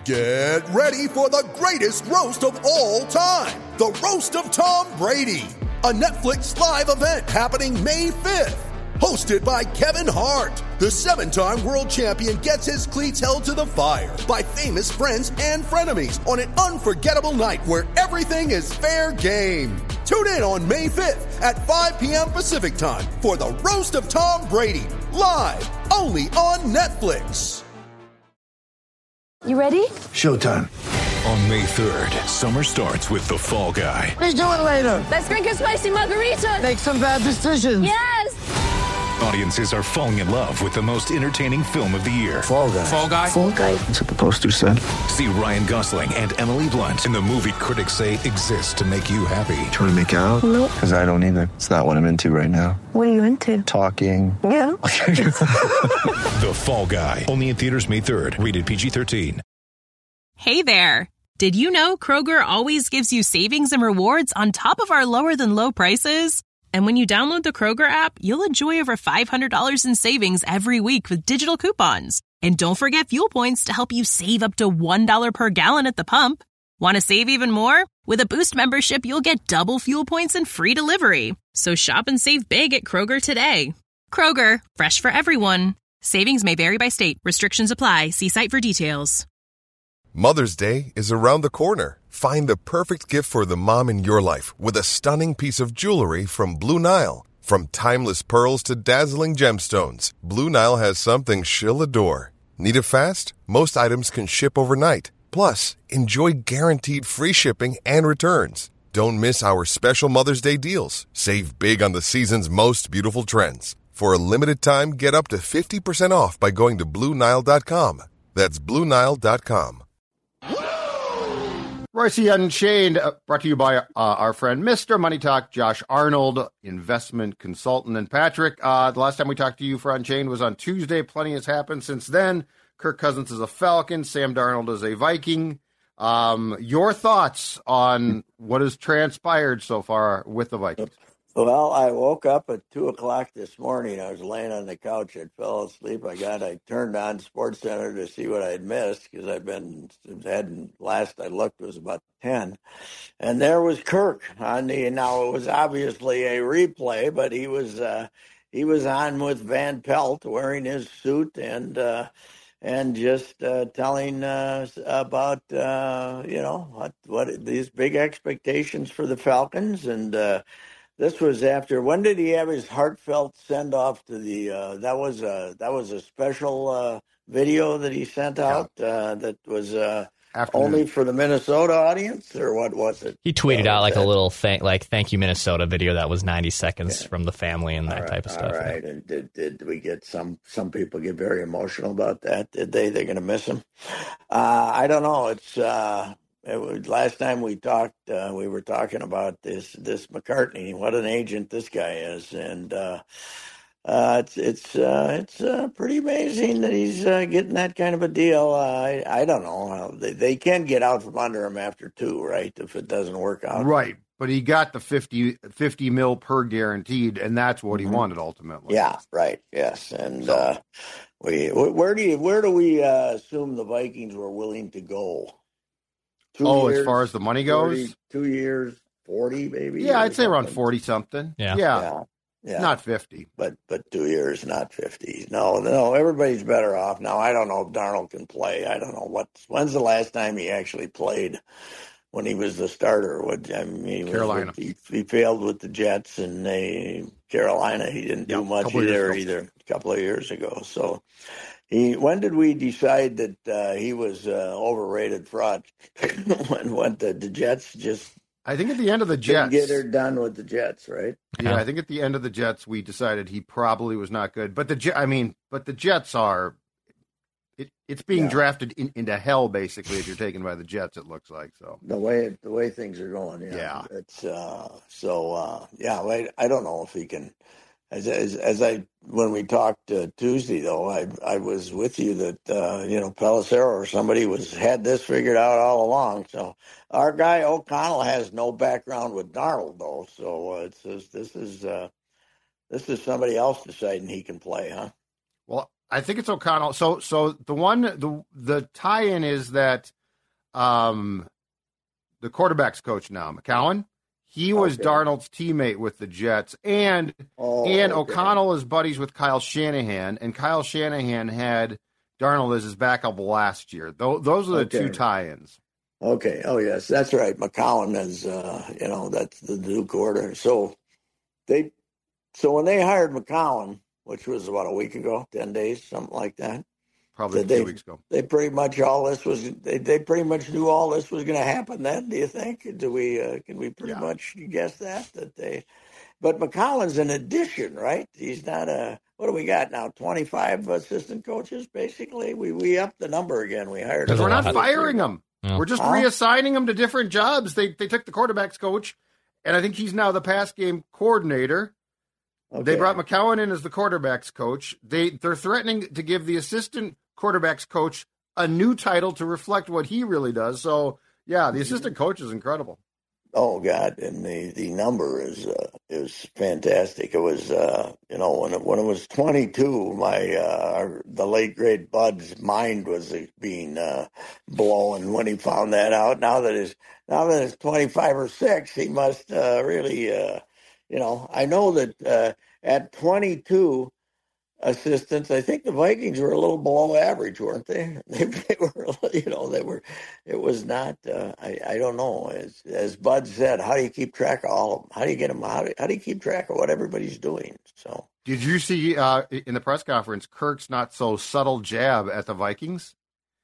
Get ready for the greatest roast of all time, the Roast of Tom Brady, a Netflix live event happening May 5th. Hosted by Kevin Hart, the 7-time world champion gets his cleats held to the fire by famous friends and frenemies on an unforgettable night where everything is fair game. Tune in on May 5th at 5 p.m. Pacific time for the Roast of Tom Brady, live only on Netflix. You ready? Showtime. On May 3rd, summer starts with The Fall Guy. Let's do it later. Let's drink a spicy margarita. Make some bad decisions. Yes! Audiences are falling in love with the most entertaining film of the year. Fall Guy. Fall Guy? Fall Guy. That's what the poster said. See Ryan Gosling and Emily Blunt in the movie critics say exists to make you happy. Trying to make it out? Nope. Because I don't either. It's not what I'm into right now. What are you into? Talking. Yeah. The Fall Guy. Only in theaters May 3rd. Rated PG-13. Hey there. Did you know Kroger always gives you savings and rewards on top of our lower than low prices? And when you download the Kroger app, you'll enjoy over $500 in savings every week with digital coupons. And don't forget fuel points to help you save up to $1 per gallon at the pump. Want to save even more? With a Boost membership, you'll get double fuel points and free delivery. So shop and save big at Kroger today. Kroger, fresh for everyone. Savings may vary by state. Restrictions apply. See site for details. Mother's Day is around the corner. Find the perfect gift for the mom in your life with a stunning piece of jewelry from Blue Nile. From timeless pearls to dazzling gemstones, Blue Nile has something she'll adore. Need it fast? Most items can ship overnight. Plus, enjoy guaranteed free shipping and returns. Don't miss our special Mother's Day deals. Save big on the season's most beautiful trends. For a limited time, get up to 50% off by going to BlueNile.com. That's BlueNile.com. Royce Unchained, brought to you by our friend Mr. Money Talk, Josh Arnold, investment consultant. And Patrick, the last time we talked to you for Unchained was on Tuesday. Plenty has happened since then. Kirk Cousins is a Falcon. Sam Darnold is a Viking. Your thoughts on what has transpired so far with the Vikings? Well, I woke up at 2 o'clock this morning. I was laying on the couch. I fell asleep. I turned on SportsCenter to see what I'd missed because last I looked was about 10. And there was Kirk now it was obviously a replay, but he was on with Van Pelt wearing his suit and just telling us about, what these big expectations for the Falcons. And, this was after. When did he have his heartfelt send off to the? That was a special video that he sent out. That was only for the Minnesota audience, or what was it? He tweeted out like a little thank you Minnesota video that was 90 seconds from the family and that type of stuff. All right, and did we get some people get very emotional about that? Did they? They're going to miss him. I don't know. It's. Last time we talked, we were talking about this McCartney. What an agent this guy is, and it's pretty amazing that he's getting that kind of a deal. I don't know. They can get out from under him after 2, right? If it doesn't work out, right? But he got the 50 mil per guaranteed, and that's what he wanted ultimately. Yeah, right. Yes, and where do we assume the Vikings were willing to go? 2 years, as far as the money goes? 2 years, 40 maybe? Yeah, I'd say around 40-something. Yeah. Not 50. But 2 years, not 50. No, everybody's better off. Now, I don't know if Darnold can play. I don't know. When's the last time he actually played when he was the starter? Carolina. He failed with the Jets, and Carolina, he didn't do much either a couple of years ago. So... When did we decide that he was overrated fraud? when the Jets just... I think at the end of the Jets... Didn't get her done with the Jets, right? Yeah, I think at the end of the Jets, we decided he probably was not good. But the Jets are... It's being drafted into hell, basically, if you're taken by the Jets, it looks like. So the way things are going, yeah. It's I don't know if he can... When we talked Tuesday, though, I was with you that Pelissero or somebody had this figured out all along. So our guy O'Connell has no background with Darnold, though. So this is somebody else deciding he can play, huh? Well, I think it's O'Connell. So the tie-in is that the quarterback's coach now, McCown. He was Darnold's teammate with the Jets, and O'Connell is buddies with Kyle Shanahan, and Kyle Shanahan had Darnold as his backup last year. Those are the two tie-ins. Okay. Oh, yes, that's right. McCown is, that's the new quarter. So when they hired McCown, which was about a week ago, 10 days, something like that. Probably 2 weeks ago. They pretty much they pretty much knew all this was going to happen then, do you think? Can we pretty much guess that but McCollum's an addition, right? He's not what do we got now? 25 assistant coaches, basically. We upped the number again. We hired him. We're not firing them. Yeah. We're just reassigning them to different jobs. They took the quarterback's coach, and I think he's now the pass game coordinator. Okay. They brought McCown in as the quarterback's coach. They're threatening to give the assistant quarterback's coach a new title to reflect what he really does. So, yeah, the assistant coach is incredible. Oh, God, and the number is fantastic. It was, when it was 22, the late, great Bud's mind was being blown when he found that out. Now that it's 25 or 6, he must really, I know that at 22 assistants, I think the Vikings were a little below average, weren't they? They were, it was not, I don't know. As Bud said, how do you keep track of all of them? How do you get them? How do you keep track of what everybody's doing? So, did you see in the press conference, Kirk's not so subtle jab at the Vikings?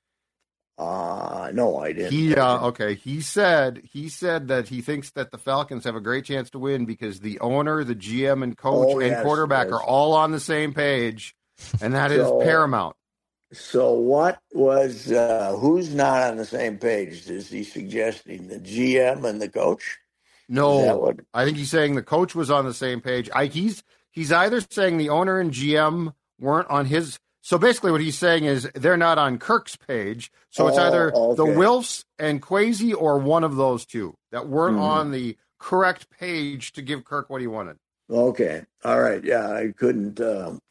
No, I didn't. He said that he thinks that the Falcons have a great chance to win because the owner, the GM, and coach and quarterback are all on the same page, and that is paramount. So what was who's not on the same page? Is he suggesting the GM and the coach? No, I think he's saying the coach was on the same page. He's either saying the owner and GM weren't on his. So basically what he's saying is they're not on Kirk's page. So it's either the Wilfs and Kwesi or one of those two that weren't on the correct page to give Kirk what he wanted. Okay. All right. Yeah, I couldn't.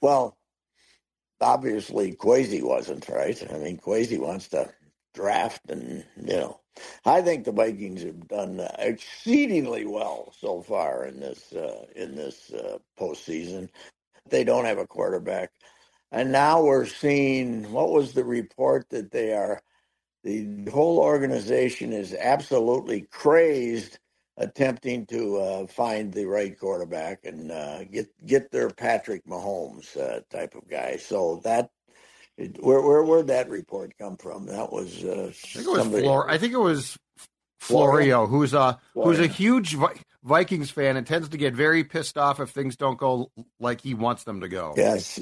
Obviously Kwesi wasn't, right? I mean, Kwesi wants to draft and, I think the Vikings have done exceedingly well so far in this postseason. They don't have a quarterback. And now we're seeing, what was the report that the whole organization is absolutely crazed attempting to find the right quarterback and get their Patrick Mahomes type of guy. So where'd that report come from? That was I think it was Florio, who's a huge Vikings fan and tends to get very pissed off if things don't go like he wants them to go. Yes.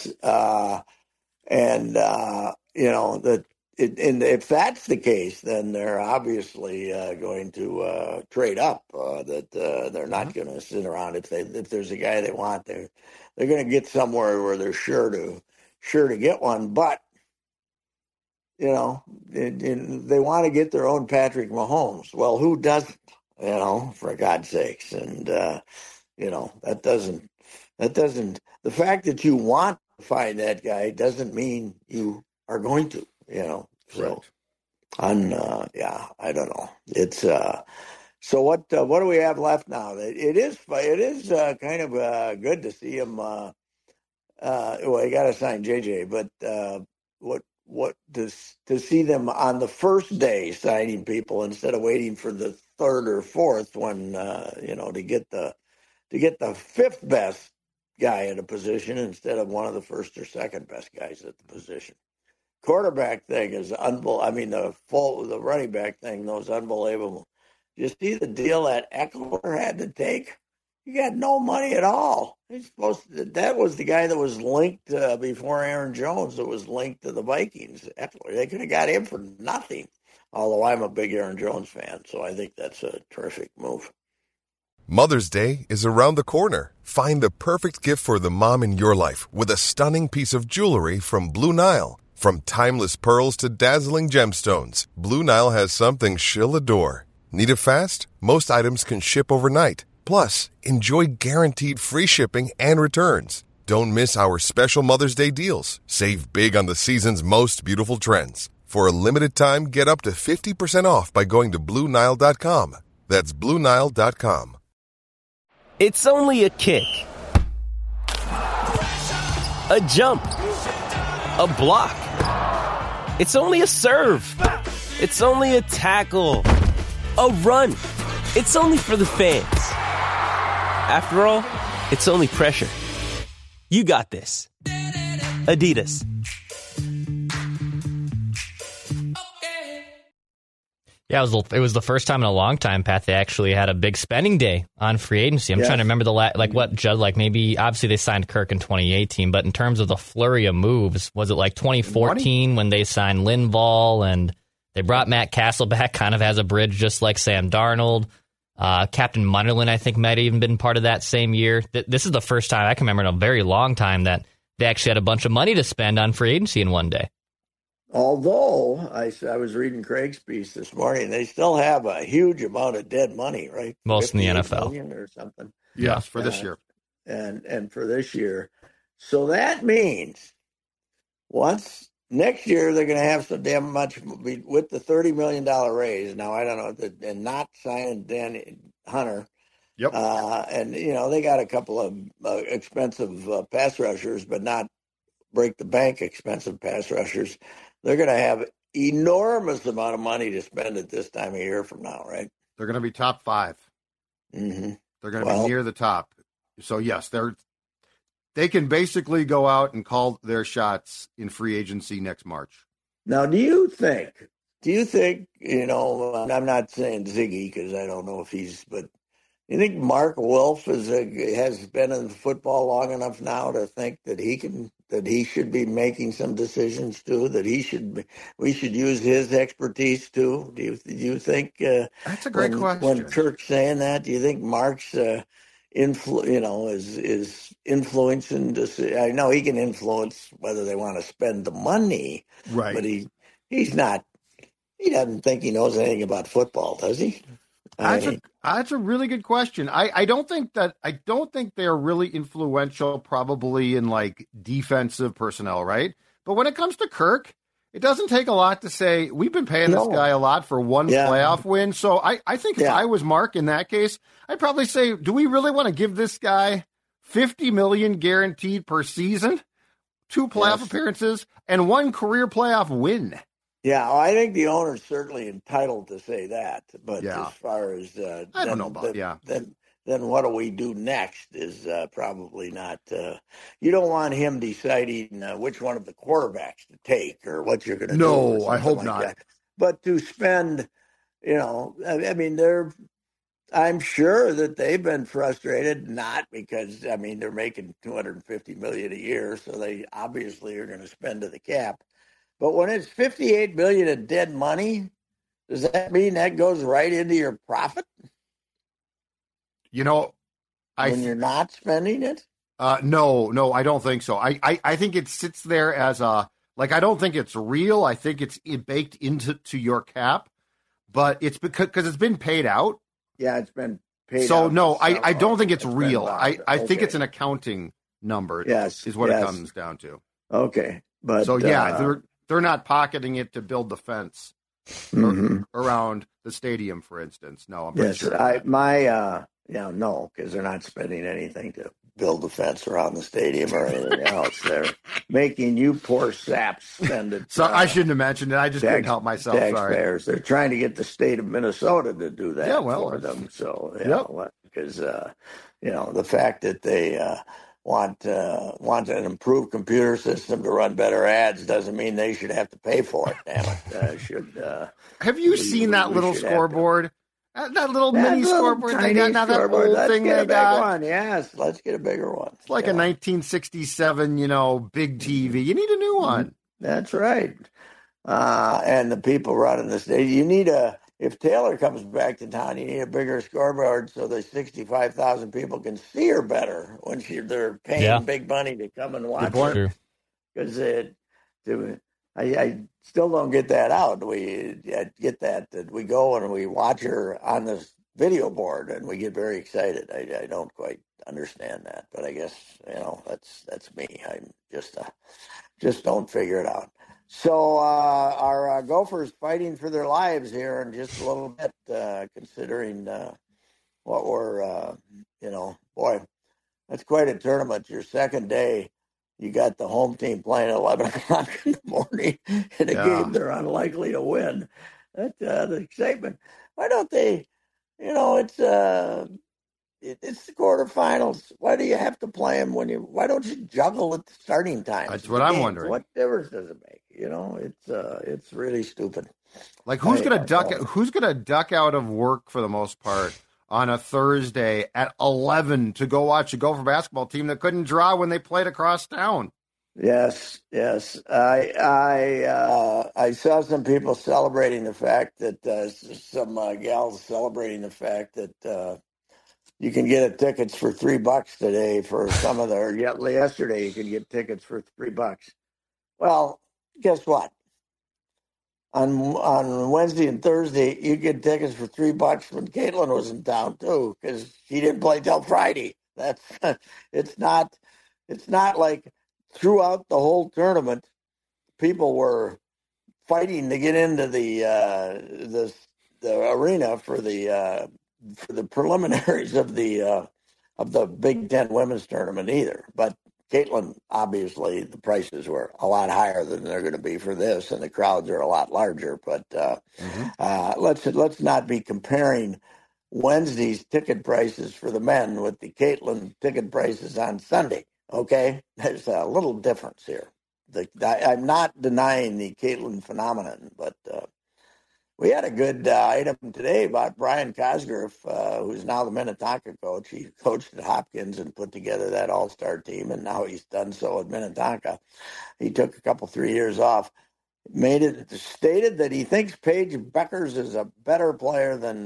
If that's the case, then they're obviously going to trade up. They're not going to sit around. If there's a guy they want, they're going to get somewhere where they're sure to get one. But they want to get their own Patrick Mahomes. Well, who doesn't? For God's sakes. And, that doesn't, the fact that you want to find that guy doesn't mean you are going to, so I don't know. It's, so what do we have left now? It is kind of good to see him, you got to sign JJ, but, to see them on the first day signing people instead of waiting for the third or fourth one, to get the fifth best guy at a position instead of one of the first or second best guys at the position. Quarterback thing is unbelievable. I mean, the running back thing, was unbelievable. You see the deal that Eckler had to take? He got no money at all. That was the guy that was linked before Aaron Jones that was linked to the Vikings. They could have got him for nothing. Although I'm a big Aaron Jones fan, so I think that's a terrific move. Mother's Day is around the corner. Find the perfect gift for the mom in your life with a stunning piece of jewelry from Blue Nile. From timeless pearls to dazzling gemstones, Blue Nile has something she'll adore. Need it fast? Most items can ship overnight. Plus, enjoy guaranteed free shipping and returns. Don't miss our special Mother's Day deals. Save big on the season's most beautiful trends. For a limited time, get up to 50% off by going to BlueNile.com. That's BlueNile.com. It's only a kick, a jump, a block. It's only a serve. It's only a tackle, a run. It's only for the fans. After all, it's only pressure. You got this. Adidas. Yeah, it was the first time in a long time, Pat, they actually had a big spending day on free agency. I'm trying to remember maybe obviously they signed Kirk in 2018, but in terms of the flurry of moves, was it like 2014 when they signed Linval and they brought Matt Castle back kind of as a bridge, just like Sam Darnold? Captain Munderland, I think, might have even been part of that same year. This is the first time I can remember in a very long time that they actually had a bunch of money to spend on free agency in one day. Although I was reading Craig's piece this morning, they still have a huge amount of dead money, right? Most in the NFL or something. Yes, for this year. And for this year. So that means next year they're going to have so damn much with the $30 million raise. Now, I don't know, and not signing Danny Hunter. Yep. And, they got a couple of expensive pass rushers, but not break the bank expensive pass rushers. They're going to have enormous amount of money to spend at this time of year from now, right? They're going to be top 5. Mm-hmm. They're going to be near the top. So, yes, they can basically go out and call their shots in free agency next March. Now, do you think, I'm not saying Ziggy because I don't know if but you think Mark Wolf has been in football long enough now to think that he should be making some decisions too, that we should use his expertise too? Do you think that's a great question? When Kirk's saying that, do you think Mark's is influencing I know he can influence whether they want to spend the money, right? But he's not. He doesn't think he knows anything about football, does he? That's a really good question. I don't think they're really influential, probably in like defensive personnel, right? But when it comes to Kirk, it doesn't take a lot to say we've been paying this guy a lot for one playoff win. So I think if I was Mark in that case, I'd probably say, do we really want to give this guy $50 million guaranteed per season, 2 playoff appearances, and 1 career playoff win? Yeah, well, I think the owner's certainly entitled to say that. But as far as I don't know about then what do we do next is probably not. You don't want him deciding which one of the quarterbacks to take or what you're going to do. No, I hope not. That. But to spend, I mean, I'm sure that they've been frustrated, not because they're making $250 million a year, so they obviously are going to spend to the cap. But when it's $58 million in dead money, does that mean that goes right into your profit? When you're not spending it? No, I don't think so. I think it sits there as I don't think it's real. I think it's baked into your cap, but it's because it's been paid out. Yeah, it's been paid out. So no, I don't think it's real. I think it's an accounting number. Yes, is what it comes down to. Okay, but so they're not pocketing it to build the fence around the stadium, for instance. No, I'm pretty sure. No, because they're not spending anything to build the fence around the stadium or anything else. They're making you poor saps spend it. So I shouldn't have mentioned it. I just couldn't help myself. Taxpayers. Sorry. They're trying to get the state of Minnesota to do that for them. So because the fact that they want an improved computer system to run better ads doesn't mean they should have to pay for it. Damn it! Have you seen that little scoreboard? That little mini scoreboard they got now, that old thing they got. One. Yes, let's get a bigger one. It's like a 1967, big TV. You need a new one. That's right. And the people running the stage, if Taylor comes back to town, you need a bigger scoreboard so the 65,000 people can see her better when they're paying big money to come and watch her. Because I still don't get that out. We get that we go and we watch her on the video board and we get very excited. I don't quite understand that, but I guess that's me. I'm just don't figure it out. So our Gophers fighting for their lives here in just a little bit, considering what we're, boy, that's quite a tournament. Your second day, you got the home team playing at 11 o'clock in the morning in a game they're unlikely to win. That's the excitement. Why don't they, it's the quarterfinals. Why do you have to play them why don't you juggle at the starting times? That's what I'm wondering. What difference does it make? It's really stupid. Like who's going to duck out of work for the most part on a Thursday at 11 to go watch a Gopher basketball team that couldn't draw when they played across town? Yes. I saw some people celebrating the fact that some gals celebrating the fact that you can get tickets for $3 today for some of their. Yesterday you could get tickets for $3. Well, guess what? On Wednesday and Thursday, you get tickets for $3 when Caitlin was in town too, because she didn't play till Friday. That's it's not like throughout the whole tournament, people were fighting to get into the arena for the preliminaries of the Big Ten women's tournament either. But Caitlin, obviously, the prices were a lot higher than they're going to be for this, and the crowds are a lot larger. But let's not be comparing Wednesday's ticket prices for the men with the Caitlin ticket prices on Sunday. Okay, there's a little difference here. I'm not denying the Caitlin phenomenon, but we had a good item today about Brian Cosgrove, who's now the Minnetonka coach. He coached at Hopkins and put together that all-star team, and now he's done so at Minnetonka. He took 3 years off. Stated that he thinks Paige Beckers is a better player than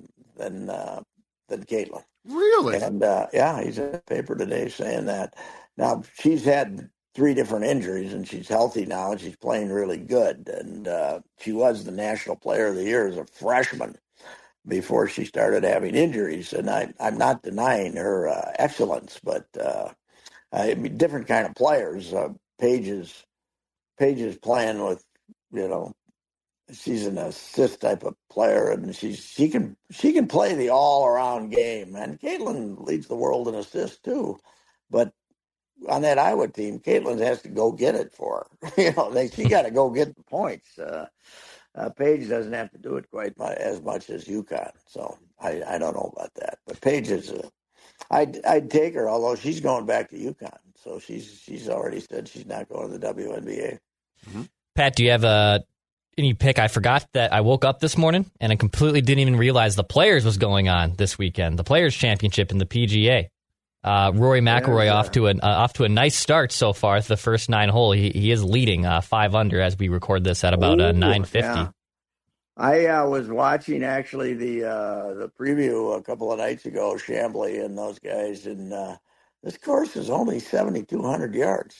Caitlin. Really? And he's in the paper today saying that. Now she's had 3 different injuries, and she's healthy now, and she's playing really good. And she was the National Player of the Year as a freshman before she started having injuries. And I'm not denying her excellence, but different kind of players. Paige is playing with, she's an assist type of player, and she can play the all-around game. And Caitlin leads the world in assists too, but on that Iowa team, Caitlin has to go get it for her. She got to go get the points. Paige doesn't have to do it quite as much as UConn, so I don't know about that. But Paige is I'd take her, although she's going back to UConn, so she's already said she's not going to the WNBA. Mm-hmm. Pat, do you have any pick? I forgot that I woke up this morning and I completely didn't even realize the Players was going on this weekend. The Players Championship in the PGA. Rory McIlroy off to a nice start so far. The first 9 hole, he is leading 5 under as we record this at about 9:50. Yeah. I was watching actually the preview a couple of nights ago, Chambly and those guys, and this course is only 7,200 yards.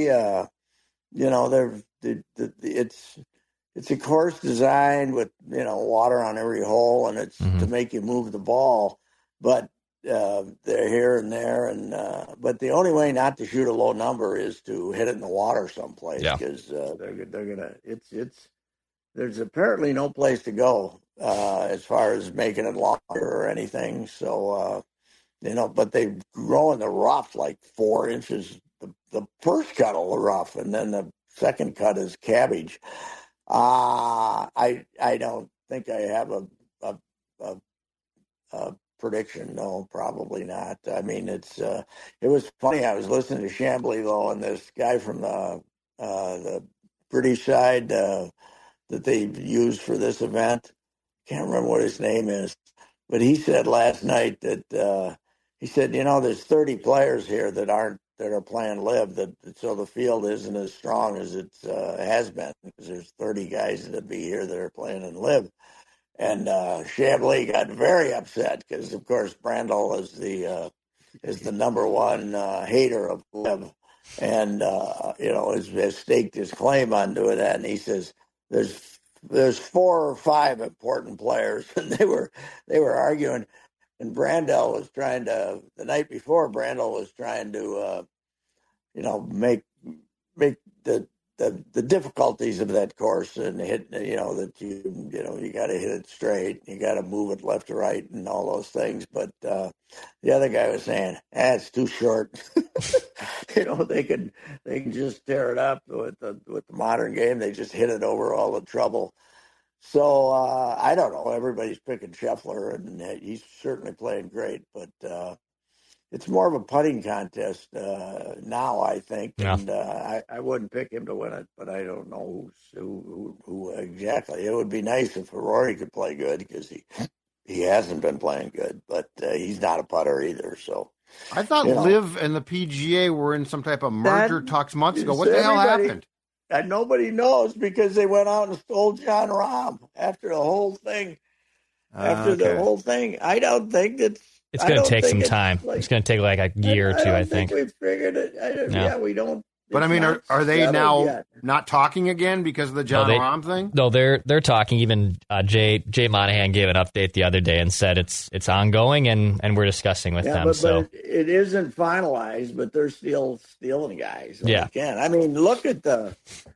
It's a course designed with water on every hole, and it's to make you move the ball, but they're here and there, and but the only way not to shoot a low number is to hit it in the water someplace, because they're gonna. There's apparently no place to go as far as making it longer or anything. So but they grow in the rough like 4 inches. The first cut of the rough, and then the second cut is cabbage. I don't think I have a prediction. No, probably not. I mean, it was funny. I was listening to Chambly though, and this guy from the British side that they used for this event, can't remember what his name is, but he said last night that he said, there's 30 players here that are playing live, so the field isn't as strong as it has been, because there's 30 guys that'd be here that are playing in live. And Chambly got very upset because, of course, Brandel is the number one hater of live, and has staked his claim on doing that. And he says there's 4 or 5 important players, and they were arguing. And Brandel was trying to, the night before, Brandel was trying to, make the the difficulties of that course and hit, that you got to hit it straight, you got to move it left to right, and all those things. But the other guy was saying, it's too short. They can just tear it up with the modern game. They just hit it over all the trouble. So I don't know. Everybody's picking Scheffler, and he's certainly playing great, but. It's more of a putting contest now, I think, and I wouldn't pick him to win it, but I don't know who exactly. It would be nice if Rory could play good because he hasn't been playing good, but he's not a putter either. So I thought Liv and the PGA were in some type of merger talks months ago. What the hell happened? And nobody knows because they went out and stole Jon Rahm after the whole thing. The whole thing, I don't think it's going to take some time. It's going to take like a year or two, I think. We've figured it. Yeah, we don't. But I mean, are they now not talking again because of the Jon Rahm thing? No, they're talking. Even Jay Monahan gave an update the other day and said it's ongoing and we're discussing with them. But it isn't finalized, but they're still stealing guys. Yeah. I mean, look at the.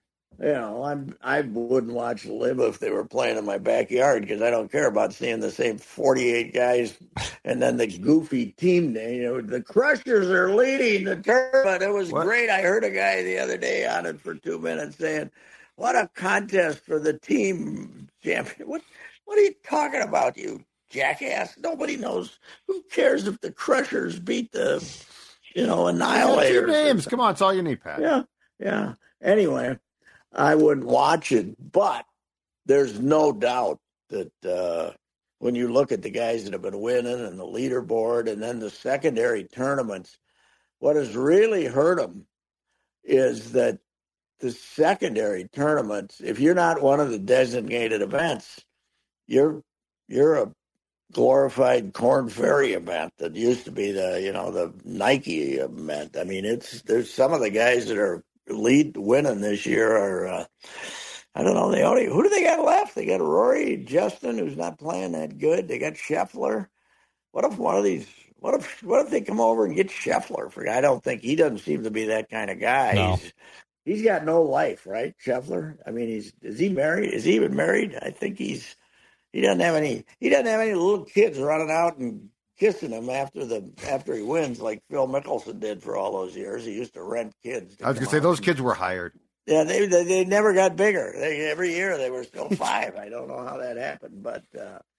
I wouldn't watch Live if they were playing in my backyard because I don't care about seeing the same 48 guys and then the goofy team name. The Crushers are leading the tournament. It was great. I heard a guy the other day on it for 2 minutes saying, "What a contest for the team champion." What are you talking about, you jackass? Nobody knows. Who cares if the Crushers beat the, Annihilators? Two names. Come on, it's all you need, Pat. Yeah. Anyway. I wouldn't watch it, but there's no doubt that when you look at the guys that have been winning and the leaderboard and then the secondary tournaments, what has really hurt them is that the secondary tournaments, if you're not one of the designated events, you're a glorified Corn Ferry event that used to be the Nike event. I mean, there's some of the guys that are winning this year are I don't know. Who do they got left? They got Rory, Justin, who's not playing that good. They got Scheffler. What if one of these? What if they come over and get Scheffler? I don't think he doesn't seem to be that kind of guy. No. He's got no life, right, Scheffler? I mean, is he married? Is he even married? I think he doesn't have any. He doesn't have any little kids running out and kissing him after he wins, like Phil Mickelson did for all those years. He used to rent kids. I was going to say those kids were hired. Yeah, they never got bigger. Every year they were still 5. I don't know how that happened, but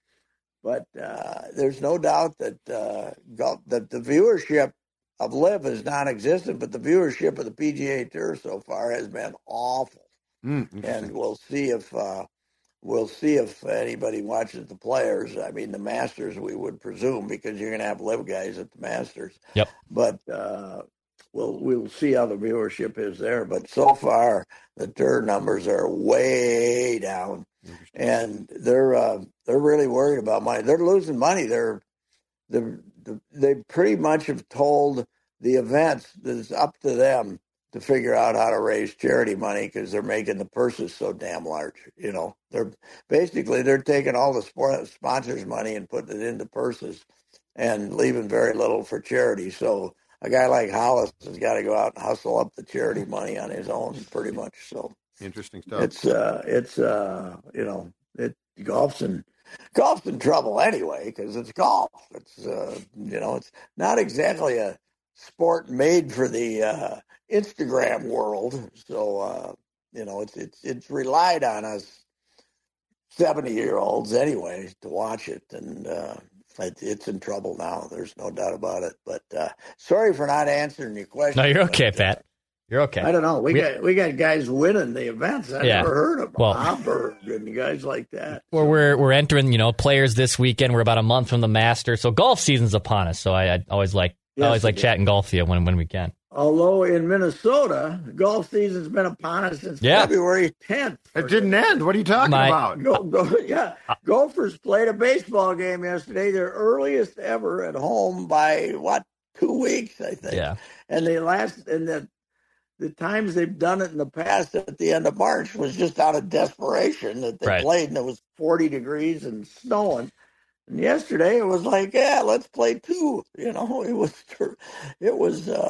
there's no doubt that the viewership of Liv is non-existent, but the viewership of the PGA Tour so far has been awful. And we'll see if anybody watches the Players. I mean, the Masters, we would presume, because you're going to have Liv guys at the Masters. Yep. But we'll see how the viewership is there. But so far, the Tour numbers are way down, and they're really worried about money. They're losing money. They pretty much have told the events that it's up to them to figure out how to raise charity money because they're making the purses so damn large. They're taking all the sponsors' money and putting it into purses and leaving very little for charity. So a guy like Hollis has got to go out and hustle up the charity money on his own, pretty much. So interesting stuff. Golf's in trouble anyway because it's golf. It's not exactly a sport made for the Instagram world. So it's relied on us 70-year-olds anyway to watch it, and it's in trouble now. There's no doubt about it. But sorry for not answering your question. No, you're okay, Pat. You're okay. I don't know. We got guys winning the events. I never heard of Hamburg and guys like that. Well, we're entering Players this weekend. We're about a month from the Masters, so golf season's upon us. So I always like chatting golf with you when we can. Although in Minnesota, golf season's been upon us since February 10th. It didn't end. What are you talking about? Gophers played a baseball game yesterday, their earliest ever at home by 2 weeks, I think. Yeah. And the times they've done it in the past at the end of March was just out of desperation that they played, and it was 40 degrees and snowing. And yesterday it was like, let's play 2. It was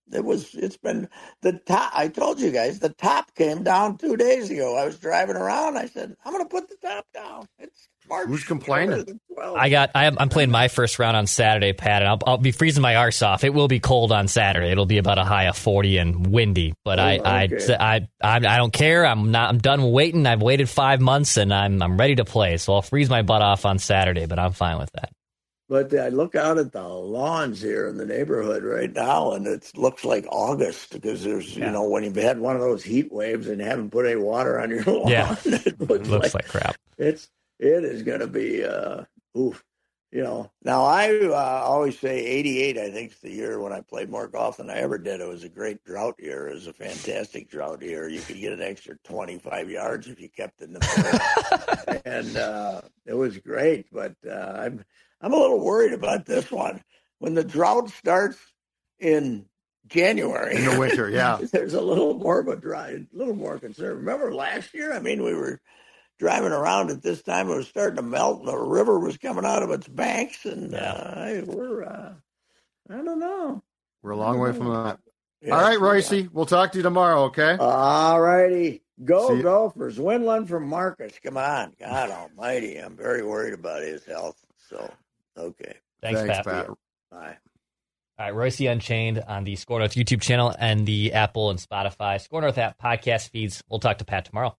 It's been the top. I told you guys the top came down 2 days ago. I was driving around. I said, I'm going to put the top down. It's March. Who's complaining? I'm playing my first round on Saturday, Pat, and I'll be freezing my arse off. It will be cold on Saturday. It'll be about a high of 40 and windy. But I don't care. I'm done waiting. I've waited 5 months and I'm ready to play. So I'll freeze my butt off on Saturday, but I'm fine with that. But I look out at the lawns here in the neighborhood right now, and it looks like August because there's, when you've had one of those heat waves and haven't put any water on your lawn, it looks like crap. It is going to be, oof. Now I always say 88, I think, is the year when I played more golf than I ever did. It was a great drought year. It was a fantastic drought year. You could get an extra 25 yards if you kept it in the middle. And it was great, but I'm a little worried about this one. When the drought starts in January, in the winter, there's a little more of a little more concern. Remember last year? I mean, we were driving around at this time. It was starting to melt, and the river was coming out of its banks, and I don't know. We're a long way from that. Yeah, all right, Royce, we'll talk to you tomorrow, okay? All righty. Go Gophers. Win-one from Marcus. Come on. God almighty. I'm very worried about his health. So, okay. Thanks Pat. Bye. All right, Royce Unchained on the Score North YouTube channel and the Apple and Spotify Score North app podcast feeds. We'll talk to Pat tomorrow.